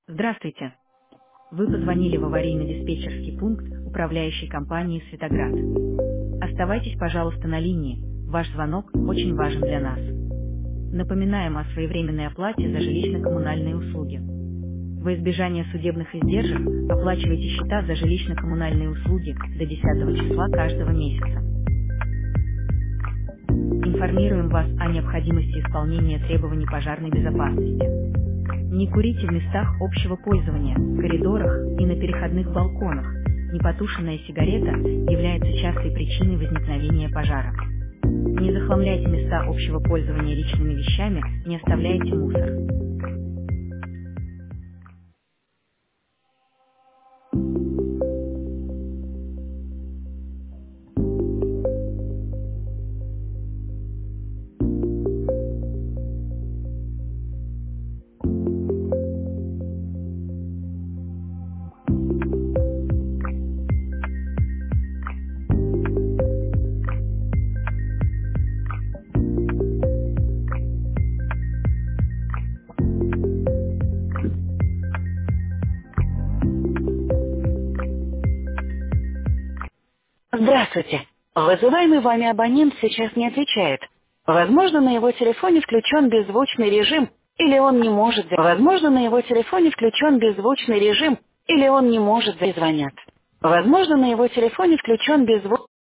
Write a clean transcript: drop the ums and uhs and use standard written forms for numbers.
Здравствуйте. Вы позвонили в аварийно-диспетчерский пункт управляющей компании «Светоград». Оставайтесь, пожалуйста, на линии. Ваш звонок очень важен для нас. Напоминаем о своевременной оплате за жилищно-коммунальные услуги. Во избежание судебных издержек оплачивайте счета за жилищно-коммунальные услуги до 10 числа каждого месяца. Информируем вас о необходимости исполнения требований пожарной безопасности. Не курите в местах общего пользования, коридорах и на переходных балконах. Непотушенная сигарета является частой причиной возникновения пожара. Не захламляйте места общего пользования личными вещами, не оставляйте мусор. Здравствуйте. Вызываемый вами абонент сейчас не отвечает. Возможно, на его телефоне включен беззвучный режим, или он не может... Возможно, на его телефоне включен беззвучный режим, или он не может... Звонят. Возможно, на его телефоне включен беззвучный...